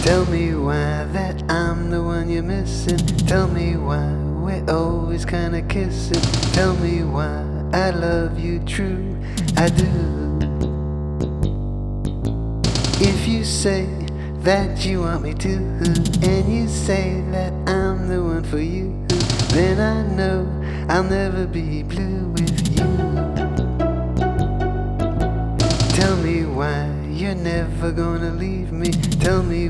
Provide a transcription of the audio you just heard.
Tell me why that I'm the one you're missing. Tell me why we're always kinda kissing. Tell me why I love you true, I do. If you say that you want me to, and you say that I'm the one for you, then I know I'll never be blue with you. Tell me why you're never gonna leave me. Tell me